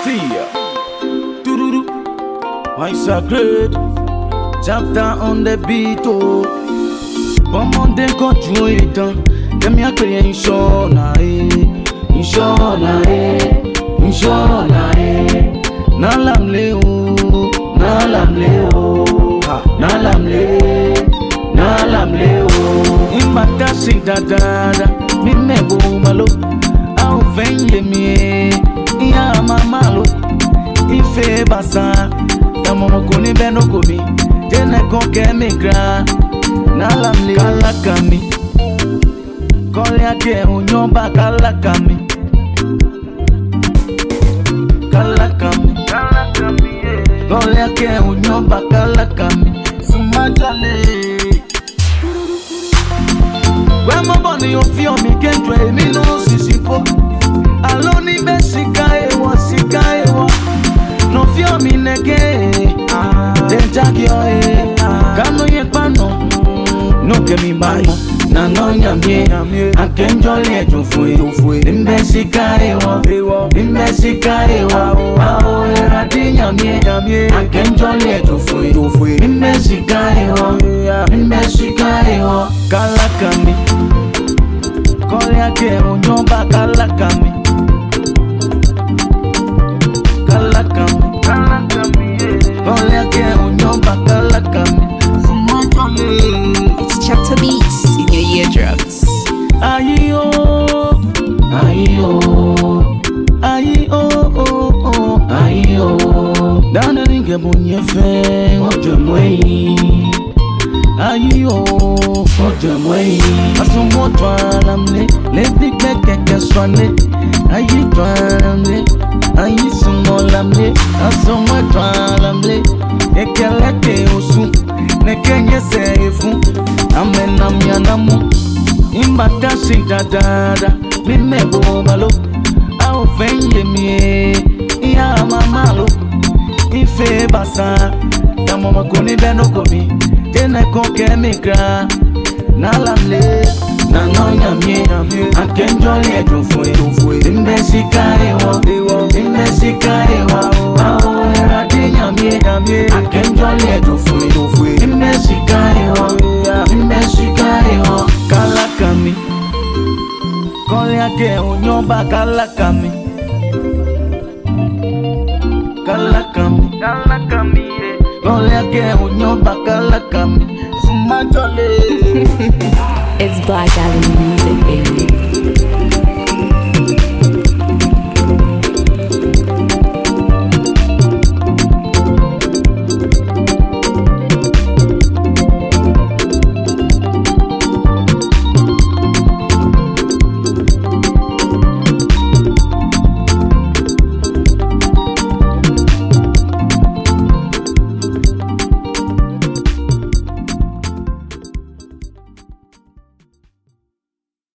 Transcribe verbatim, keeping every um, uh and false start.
Fear. Tururu. Why sacred? Chapter on the beat. Oh. Comment de continuer étant. Qu'est-ce qu'il y a Inch'Allah, Inch'Allah, Inch'Allah. Nalam leo, nalam leo, nalam leo, nalam leo. Imbata si dadada, mi mebo malo. Au venye mi, iya mamalo. Ife basa, tamomo kuni beno komi. Jene konke migra, nalam leo. Kalakami, kole ake unyomba kalakami. Kalakami, kalakami, kole ake unyomba kalakami. Sumajale. When my body you feel me can't try me no sisipo. Alone be sika e wa sika e wa. No feel me neke. Then take your e. Kano ye pano. No ke mi bai. Na no nyamie. Akenjole ejo fue. Imbe sika e wa. Imbe sika e wa. Ao era di nyamie. Akenjole ejo fue. Imbe sika e wa. Imbe sika e wa. Kalakami. Kole ake unyomba kalakami. Kalakami, kalakami, kole ake unyomba kalakami. It's Chapter Beats in your eardrums. Ayi oh, ayi oh, ayi oh oh oh, ayi oh. Dana ninge bunye fe, ojo mwei. Ayi oh, ojo mwei. Asumo twalamle, le dikme keke swane. Ayi twalamle, ayi sumo lamle. Asumo twalamle, ekeleke osu. Nekenye sefu, amenam yanamu. Imbata si dadada, mi mebo malo. Au venye mi, iya mamalo. Ife basa, tamomo kuni beno komi. Jene konke migra, nalamle, nanonya mi. Akenjole ejo fue, imbe sika ewa, imbe sika ewa. Ao era di nyamie, akenjole ejo fue, imbe sika ewa, imbe sika ewa. Kalakami, kole ake unyomba kalakami. Kalakami, kalakami, kole ake unyomba kalakami. Sumajole. It's Black Avenue.